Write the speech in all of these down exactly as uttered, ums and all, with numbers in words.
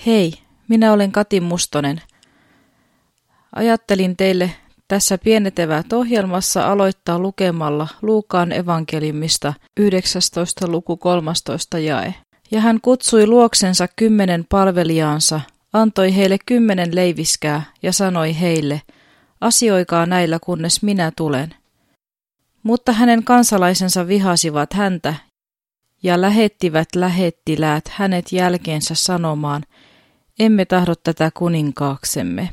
Hei, minä olen Kati Mustonen. Ajattelin teille tässä Pienetevät ohjelmassa aloittaa lukemalla Luukaan evankeliumista yhdeksästoista luku kolmastoista jae. Ja hän kutsui luoksensa kymmenen palvelijaansa, antoi heille kymmenen leiviskää ja sanoi heille, asioikaa näillä kunnes minä tulen. Mutta hänen kansalaisensa vihasivat häntä ja lähettivät lähettiläät hänet jälkeensä sanomaan, emme tahdo tätä kuninkaaksemme.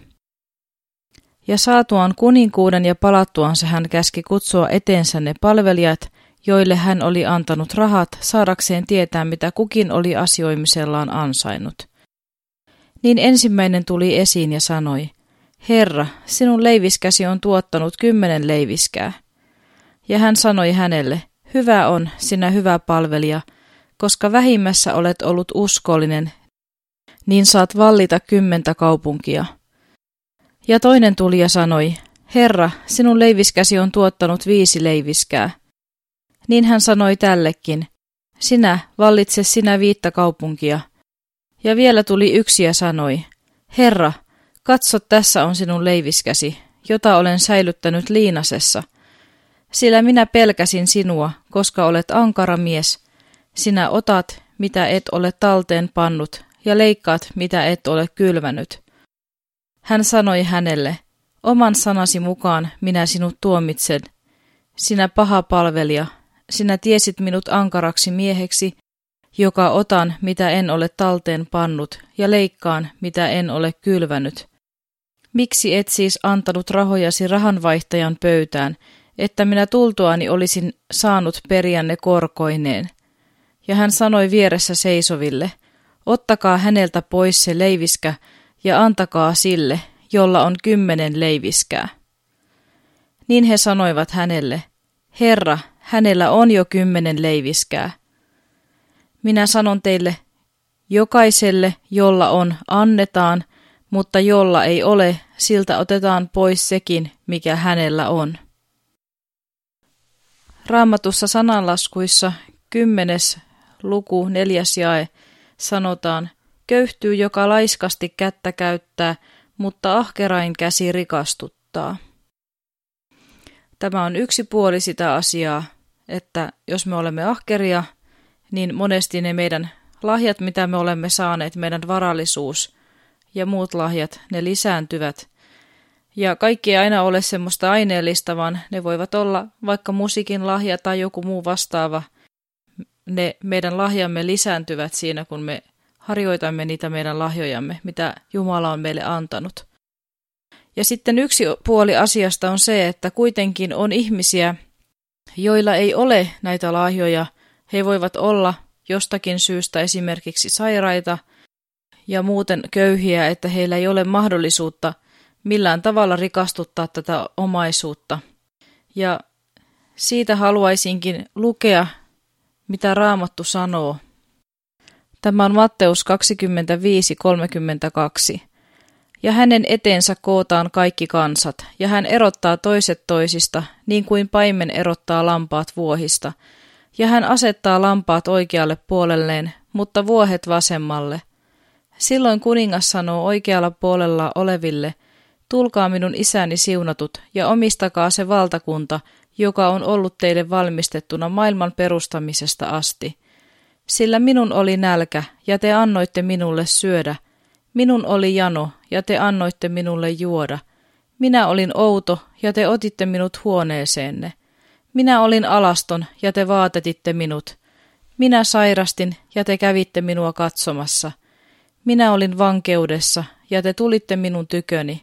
Ja saatuaan kuninkuuden ja palattuansa hän käski kutsua eteensä ne palvelijat, joille hän oli antanut rahat saadakseen tietää, mitä kukin oli asioimisellaan ansainnut. Niin ensimmäinen tuli esiin ja sanoi, Herra, sinun leiviskäsi on tuottanut kymmenen leiviskää. Ja hän sanoi hänelle, hyvä on, sinä hyvä palvelija, koska vähimmässä olet ollut uskollinen, niin saat vallita kymmentä kaupunkia. Ja toinen tuli ja sanoi, Herra, sinun leiviskäsi on tuottanut viisi leiviskää. Niin hän sanoi tällekin, sinä vallitse sinä viittä kaupunkia. Ja vielä tuli yksi ja sanoi, Herra, katso tässä on sinun leiviskäsi, jota olen säilyttänyt liinasessa. Sillä minä pelkäsin sinua, koska olet ankara mies. Sinä otat, mitä et ole talteen pannut, ja leikkaat, mitä et ole kylvänyt. Hän sanoi hänelle, oman sanasi mukaan minä sinut tuomitsen. Sinä paha palvelija, sinä tiesit minut ankaraksi mieheksi, joka otan, mitä en ole talteen pannut, ja leikkaan, mitä en ole kylvänyt. Miksi et siis antanut rahojasi rahanvaihtajan pöytään, että minä tultuani olisin saanut perijänne korkoineen? Ja hän sanoi vieressä seisoville, ottakaa häneltä pois se leiviskä ja antakaa sille, jolla on kymmenen leiviskää. Niin he sanoivat hänelle, Herra, hänellä on jo kymmenen leiviskää. Minä sanon teille, jokaiselle, jolla on, annetaan, mutta jolla ei ole, siltä otetaan pois sekin, mikä hänellä on. Raamatussa sananlaskuissa kymmenes luku neljäs jae sanotaan, köyhtyy, joka laiskasti kättä käyttää, mutta ahkerain käsi rikastuttaa. Tämä on yksi puoli sitä asiaa, että jos me olemme ahkeria, niin monesti ne meidän lahjat, mitä me olemme saaneet, meidän varallisuus ja muut lahjat, ne lisääntyvät. Ja kaikki ei aina ole semmoista aineellista, vaan ne voivat olla vaikka musiikin lahja tai joku muu vastaava. Ne meidän lahjamme lisääntyvät siinä, kun me harjoitamme niitä meidän lahjojamme, mitä Jumala on meille antanut. Ja sitten yksi puoli asiasta on se, että kuitenkin on ihmisiä, joilla ei ole näitä lahjoja. He voivat olla jostakin syystä esimerkiksi sairaita ja muuten köyhiä, että heillä ei ole mahdollisuutta millään tavalla rikastuttaa tätä omaisuutta. Ja siitä haluaisinkin lukea, mitä Raamattu sanoo. Tämä on Matteus kaksikymmentäviisi kolmekymmentäkaksi. Ja hänen eteensä kootaan kaikki kansat, ja hän erottaa toiset toisista, niin kuin paimen erottaa lampaat vuohista. Ja hän asettaa lampaat oikealle puolelleen, mutta vuohet vasemmalle. Silloin kuningas sanoo oikealla puolella oleville, tulkaa minun isäni siunatut, ja omistakaa se valtakunta, joka on ollut teille valmistettuna maailman perustamisesta asti. Sillä minun oli nälkä, ja te annoitte minulle syödä. Minun oli jano, ja te annoitte minulle juoda. Minä olin outo, ja te otitte minut huoneeseenne. Minä olin alaston, ja te vaatetitte minut. Minä sairastin, ja te kävitte minua katsomassa. Minä olin vankeudessa, ja te tulitte minun tyköni.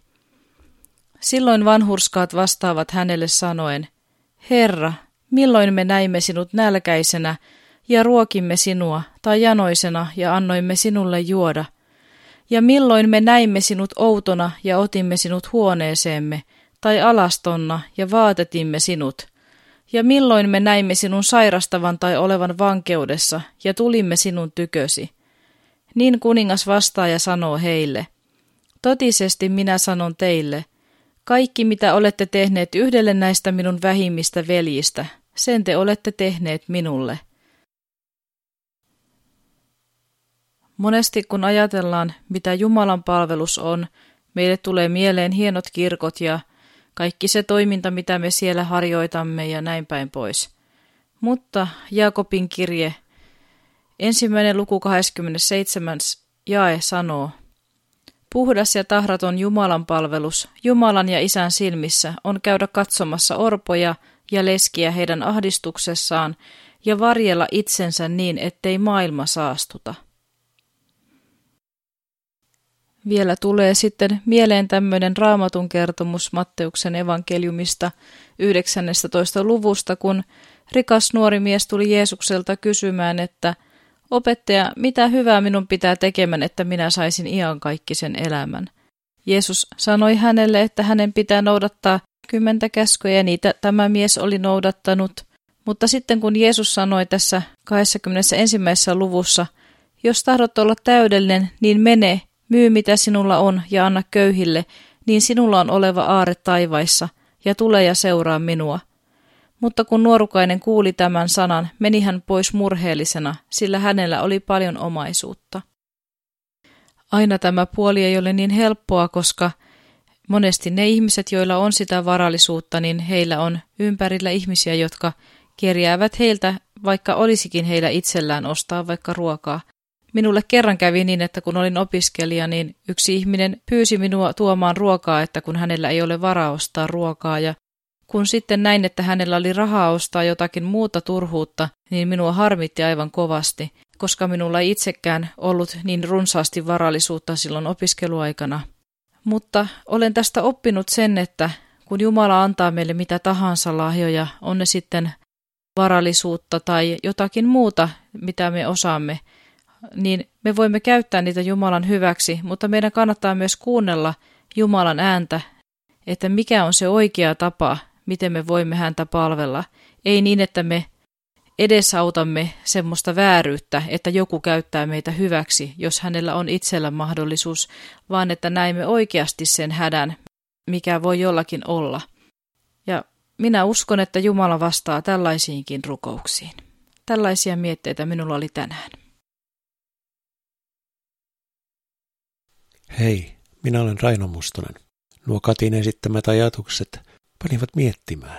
Silloin vanhurskaat vastaavat hänelle sanoen, Herra, milloin me näimme sinut nälkäisenä, ja ruokimme sinua, tai janoisena, ja annoimme sinulle juoda? Ja milloin me näimme sinut outona, ja otimme sinut huoneeseemme, tai alastonna, ja vaatetimme sinut? Ja milloin me näimme sinun sairastavan tai olevan vankeudessa, ja tulimme sinun tykösi? Niin kuningas vastaa ja sanoo heille, totisesti minä sanon teille, kaikki mitä olette tehneet yhdelle näistä minun vähimmistä veljistä, sen te olette tehneet minulle. Monesti kun ajatellaan, mitä Jumalan palvelus on, meille tulee mieleen hienot kirkot ja kaikki se toiminta, mitä me siellä harjoitamme ja näin päin pois. Mutta Jaakobin kirje, ensimmäinen luku kahdeskymmenesseitsemäs jae sanoo, puhdas ja tahraton Jumalan palvelus Jumalan ja Isän silmissä on käydä katsomassa orpoja ja leskiä heidän ahdistuksessaan ja varjella itsensä niin, ettei maailma saastuta. Vielä tulee sitten mieleen tämmöinen Raamatun kertomus Matteuksen evankeliumista yhdeksännestätoista luvusta, kun rikas nuori mies tuli Jeesukselta kysymään, että opettaja, mitä hyvää minun pitää tekemään, että minä saisin iankaikkisen elämän? Jeesus sanoi hänelle, että hänen pitää noudattaa kymmentä käskyä ja niitä tämä mies oli noudattanut. Mutta sitten kun Jeesus sanoi tässä kahdeskymmenesensimmäisessä luvussa, jos tahdot olla täydellinen, niin mene, myy mitä sinulla on ja anna köyhille, niin sinulla on oleva aarre taivaissa, ja tule ja seuraa minua. Mutta kun nuorukainen kuuli tämän sanan, meni hän pois murheellisena, sillä hänellä oli paljon omaisuutta. Aina tämä puoli ei ole niin helppoa, koska monesti ne ihmiset, joilla on sitä varallisuutta, niin heillä on ympärillä ihmisiä, jotka kerjäävät heiltä, vaikka olisikin heillä itsellään ostaa vaikka ruokaa. Minulle kerran kävi niin, että kun olin opiskelija, niin yksi ihminen pyysi minua tuomaan ruokaa, että kun hänellä ei ole varaa ostaa ruokaa. Ja kun sitten näin, että hänellä oli rahaa ostaa jotakin muuta turhuutta, niin minua harmitti aivan kovasti, koska minulla ei itsekään ollut niin runsaasti varallisuutta silloin opiskeluaikana. Mutta olen tästä oppinut sen, että kun Jumala antaa meille mitä tahansa lahjoja, on ne sitten varallisuutta tai jotakin muuta, mitä me osaamme, niin me voimme käyttää niitä Jumalan hyväksi, mutta meidän kannattaa myös kuunnella Jumalan ääntä, että mikä on se oikea tapa, miten me voimme häntä palvella. Ei niin, että me edesautamme semmoista vääryyttä, että joku käyttää meitä hyväksi, jos hänellä on itsellä mahdollisuus, vaan että näemme oikeasti sen hädän, mikä voi jollakin olla. Ja minä uskon, että Jumala vastaa tällaisiinkin rukouksiin. Tällaisia mietteitä minulla oli tänään. Hei, minä olen Raino Mustonen. Nuo Katin esittämät ajatukset panivat miettimään,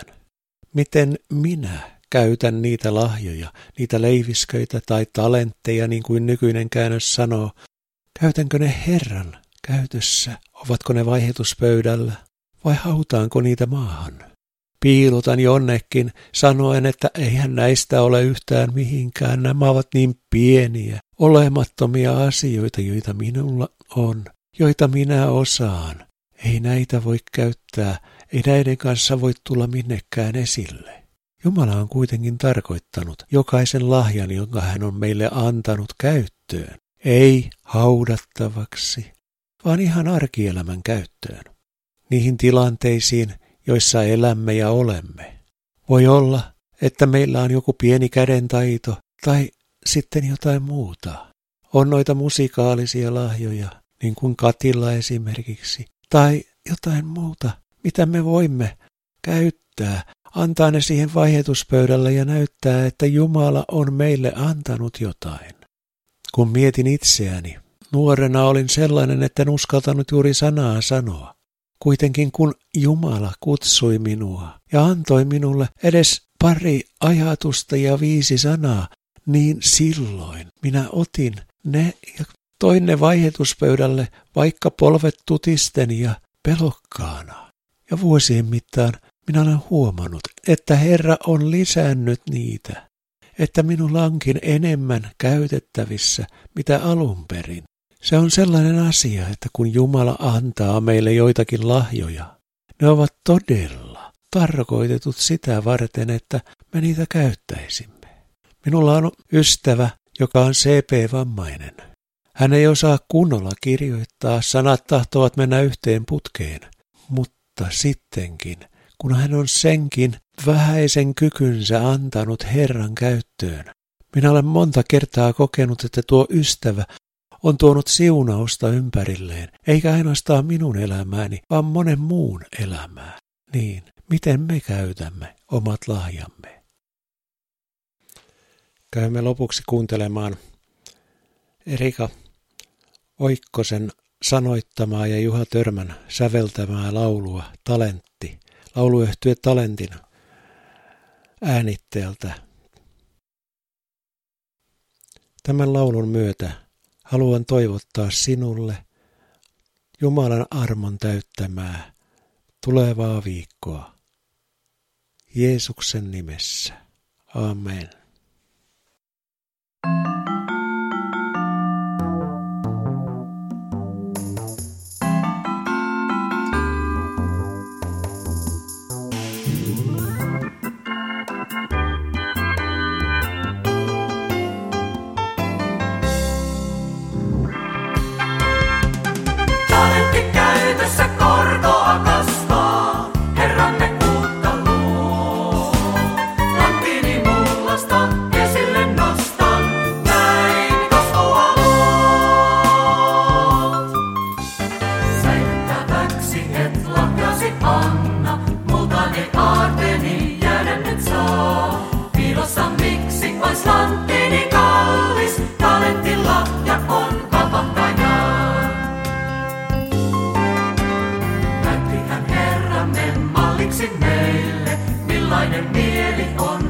miten minä käytän niitä lahjoja, niitä leivisköitä tai talentteja, niin kuin nykyinen käännös sanoo. Käytänkö ne Herran käytössä? Ovatko ne vaihdotuspöydällä vai hautaanko niitä maahan? Piilotan jonnekin sanoen, että eihän näistä ole yhtään mihinkään. Nämä ovat niin pieniä, olemattomia asioita, joita minulla on, joita minä osaan. Ei näitä voi käyttää, ei näiden kanssa voi tulla minnekään esille. Jumala on kuitenkin tarkoittanut jokaisen lahjan, jonka hän on meille antanut käyttöön. Ei haudattavaksi, vaan ihan arkielämän käyttöön. Niihin tilanteisiin, joissa elämme ja olemme. Voi olla, että meillä on joku pieni kädentaito tai sitten jotain muuta. On noita musikaalisia lahjoja, niin kuin Katilla esimerkiksi, tai jotain muuta, mitä me voimme käyttää, antaa ne siihen vaihdotuspöydälle ja näyttää, että Jumala on meille antanut jotain. Kun mietin itseäni, nuorena olin sellainen, että en uskaltanut juuri sanaa sanoa. Kuitenkin kun Jumala kutsui minua ja antoi minulle edes pari ajatusta ja viisi sanaa, niin silloin minä otin ne ja toin ne vaihdotuspöydälle, vaikka polvet tutisten ja pelokkaana. Ja vuosien mittaan minä olen huomannut, että Herra on lisännyt niitä, että minulla onkin enemmän käytettävissä, mitä alun perin. Se on sellainen asia, että kun Jumala antaa meille joitakin lahjoja, ne ovat todella tarkoitetut sitä varten, että me niitä käyttäisimme. Minulla on ystävä, joka on C P-vammainen. Hän ei osaa kunnolla kirjoittaa, sanat tahtovat mennä yhteen putkeen, mutta sittenkin, kun hän on senkin vähäisen kykynsä antanut Herran käyttöön, minä olen monta kertaa kokenut, että tuo ystävä on tuonut siunausta ympärilleen, eikä ainoastaan minun elämääni, vaan monen muun elämää. Niin, miten me käytämme omat lahjamme? Käymme lopuksi kuuntelemaan Erika Oikkosen sanoittamaa ja Juha Törmän säveltämää laulua Talentti, lauluyhtye Talentin äänitteeltä. Tämän laulun myötä haluan toivottaa sinulle Jumalan armon täyttämää tulevaa viikkoa. Jeesuksen nimessä. Amen. Meille, millainen mieli on